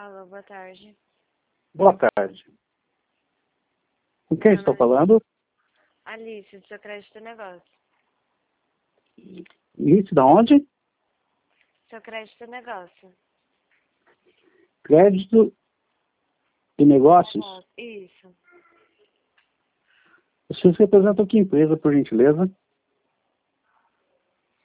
Alô, boa tarde. Boa tarde. Com quem estou falando? Alice, do seu crédito negócio. Isso, da onde? Seu crédito negócio. Crédito e negócios? Isso. Vocês representam que empresa, por gentileza?